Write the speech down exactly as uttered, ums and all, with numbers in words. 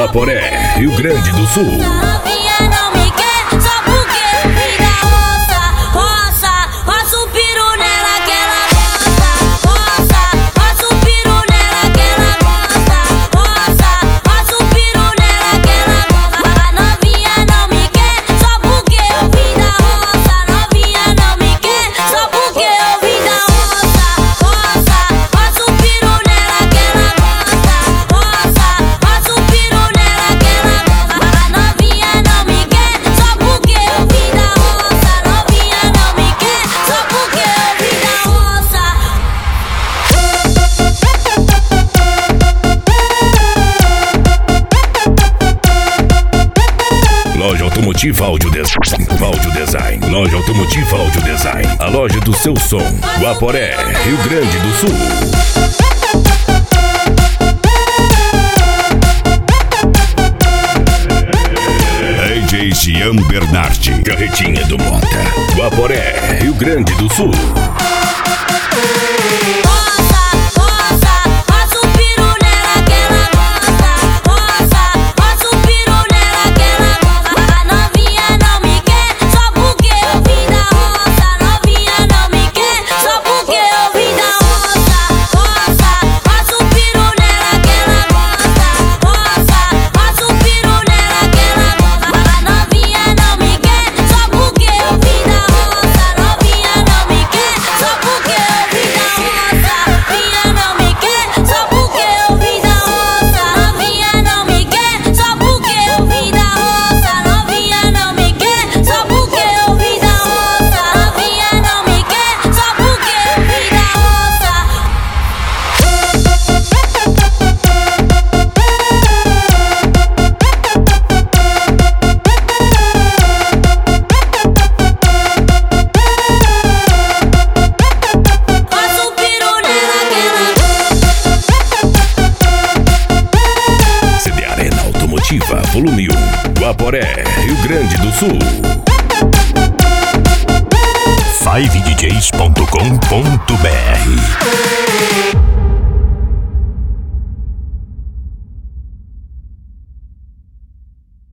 Guaporé, Rio Grande do Sul. Novinha não me quer só porque eu vim da roça, roça, roça o piru nela que ela gosta, roça, roça o piru nela que ela gosta, roça, roça o piru nela que ela gosta. A novinha não me quer só porque eu vim da roça, novinha não me quer só porque eu vim da roça, roça, roça o piru nela que ela gosta, roça, roça o piru nela que ela gosta. A novinha não me quer só porque eu vim da roça, novinha não me quer só porque eu vim da roça. Loja Automotiva Áudio Design. Áudio Design. Loja Automotiva Áudio Design. A loja do seu som. Guaporé, Rio Grande do Sul. D J Jean Bernardi. Carretinha do Mota. Guaporé, Rio Grande do Sul. Roça, roça, roça o piru nela que ela gosta, roça, roça o piru nela que ela gosta. A novinha não me quer só porque eu vim da roça, novinha não me quer só porque eu vim da roça, roça, roça o piru nela que ela gosta, roça, roça o piru nela que ela gosta. A novinha não me quer só porque eu vim da roça, novinha não me quer só porque eu vim da roça, novinha não me quer só porque eu vim da roça, novinha não me quer só porque eu vim da roça, novinha não me quer só porque eu vim da roça, novinha não me quer só porque eu vim da roça. Roça o piru nela que ela C D Arena Automotiva, volume um. Guaporé, Rio Grande do Sul. five d js ponto com ponto b r